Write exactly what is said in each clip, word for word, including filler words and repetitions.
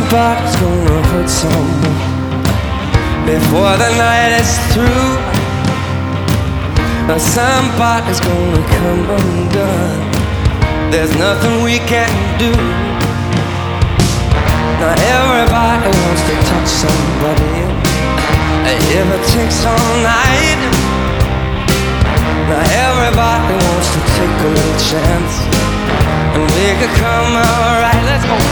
Somebody's gonna hurt someone before the night is through. Now somebody's gonna come undone. There's nothing we can do. Now everybody wants to touch somebody. If it takes all night. Now everybody wants to take a little chance and make it come alright. Let's go.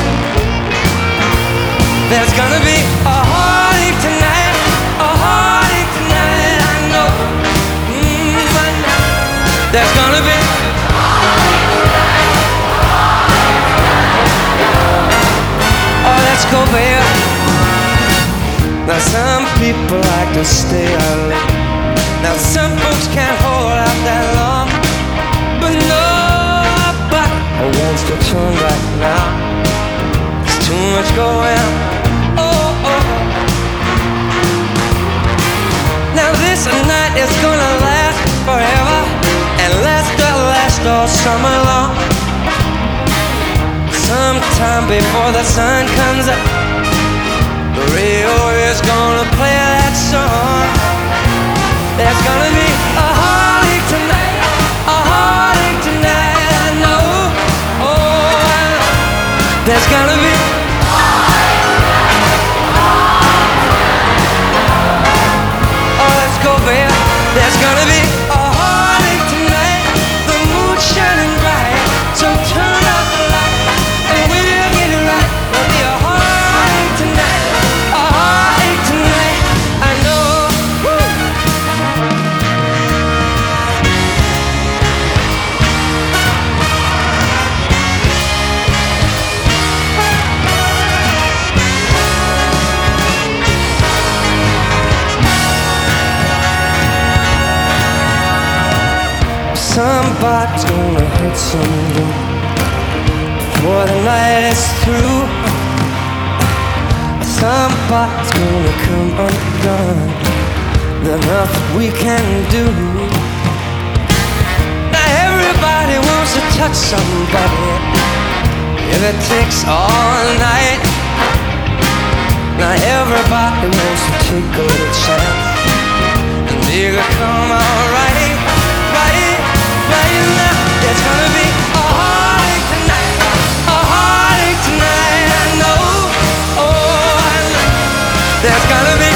There's gonna be a heartache tonight, a heartache tonight, I know. Mm, I know. There's gonna be a heartache tonight, a heartache tonight. Oh, let's go, baby. Now some people like to stay out late. Now some folks can't hold out that long, but nobody wants to turn back now. There's too much going on. Oh, oh. Now this night is gonna last forever, and last the last all summer long. Sometime before the sun comes up, the radio is gonna play that song. There's gonna be a heartache tonight, a heartache tonight, I know, oh, I know. There's gonna be a heartache tonight, a heartache tonight. Oh, let's go, baby. There's gonna be a heartache tonight, the moon's shining bright, so turn out the light, and we'll get it right. There'll be a heartache tonight, a heartache tonight, I know. Somebody's gonna hurt someone before the night is through. Somebody's gonna come undone. There's nothing we can do. Now everybody wants to touch somebody, if it takes all night. Now everybody wants to take a little chance and make it come alright, right, right now. There's gonna be a heartache tonight, a heartache tonight, I know, oh, I know. There's gonna be